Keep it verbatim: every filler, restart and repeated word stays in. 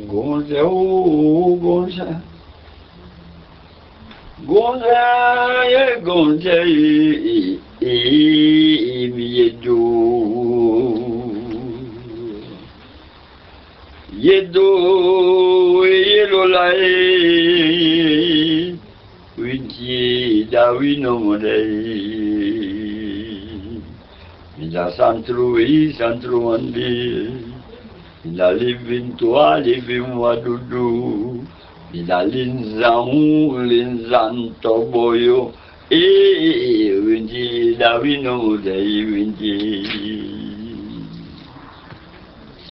Gonza, oh, Gonza. Gonza, yeah, Gonza, eh, eh, mi yedo. Yedo, yelo la, eh, winti, da wino modai. Mila santru, i santru mandi. Mila livin tua, livin wadudu. Mila linzang, linzang toboyo. Eh, winti, da wino modai, winti.